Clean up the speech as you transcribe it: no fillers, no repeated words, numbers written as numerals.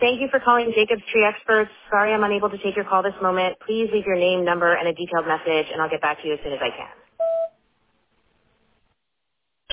Thank you for calling Jacobs Tree Experts. Sorry I'm unable to take your call this moment. Please leave your name, number, and a detailed message, and I'll get back to you as soon as I can.